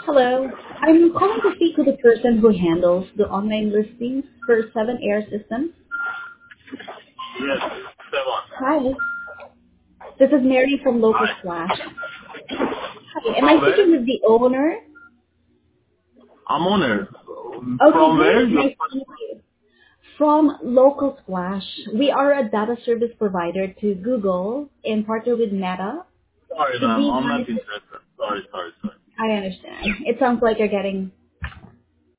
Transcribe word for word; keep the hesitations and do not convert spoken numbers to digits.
Hello. I'm calling to speak with the person who handles the online listings for Seven Air Systems. Yes, seven. Hi. This is Mary from Local Hi. Splash. Hi. Am I From speaking where? with the owner? I'm owner. Okay, From where? great. You're Nice to meet you. From Local Splash. We are a data service provider to Google in partner with Meta sorry, to ma'am. be I'm not managed. interested. Sorry, sorry, sorry. I understand. It sounds like you're getting